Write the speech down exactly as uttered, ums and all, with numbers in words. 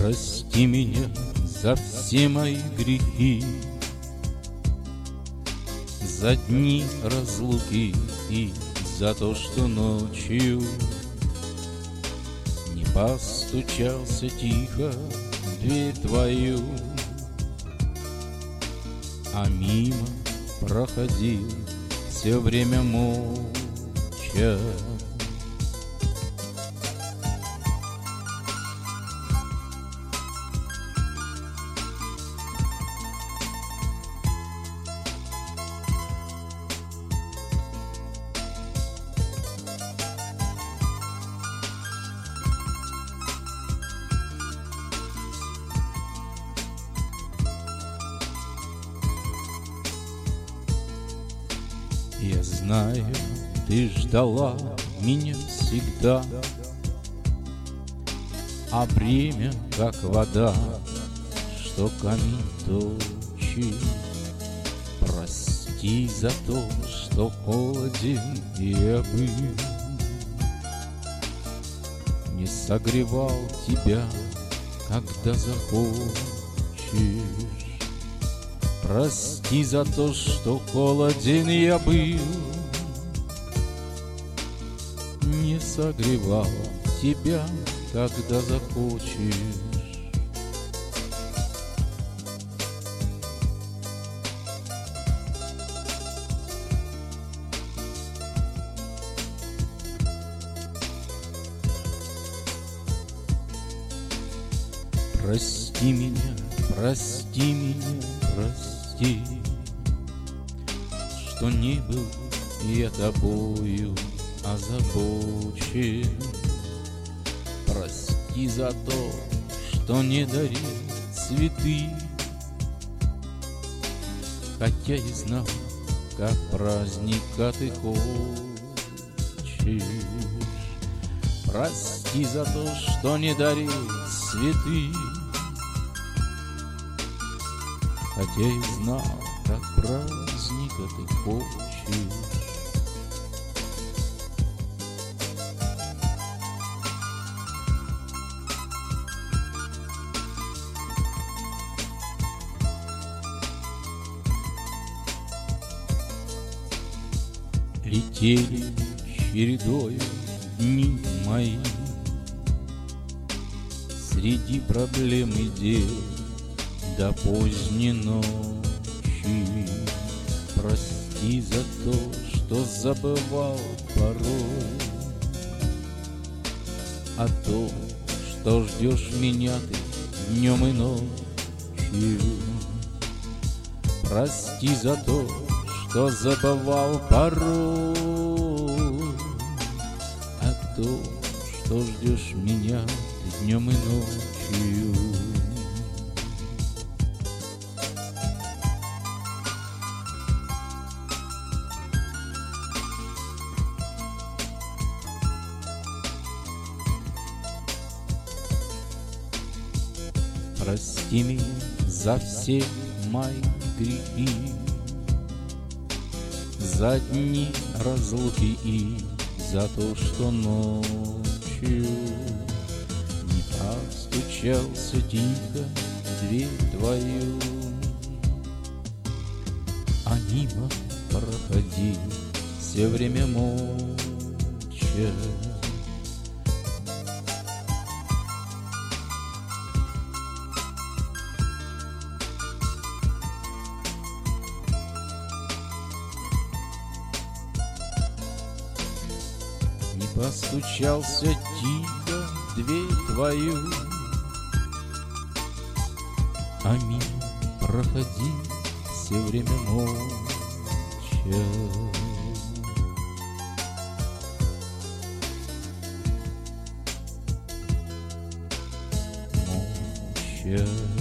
Прости меня за все мои грехи, за дни разлуки и за то, что ночью не постучался тихо в дверь твою, а мимо проходил все время молча. Я знаю, ты ждала меня всегда, а время, как вода, что камень точит. Прости за то, что холоден я был, не согревал тебя, когда захочешь. Прости за то, что холоден я был, не согревал тебя, когда захочешь. Прости меня, прости меня, прости, что не был я тобою озабочен. Прости за то, что не дарил цветы, хотя и знал, как праздника ты хочешь. Прости за то, что не дарил цветы, хотя и знал, как праздника ты хочешь. Летели чередою дни мои среди проблем и дел до поздней ночи. Прости за то, что забывал порой о том, что ждешь меня ты днем и ночью. Прости за то, что забывал порой о том, что ждешь меня ты днем и ночью. Прости меня за все мои грехи, за дни разлуки и за то, что ночью не постучался тихо в дверь твою, а мимо проходил все время молча. Постучался тихо в дверь твою, а мимо проходил все время молча. Молча.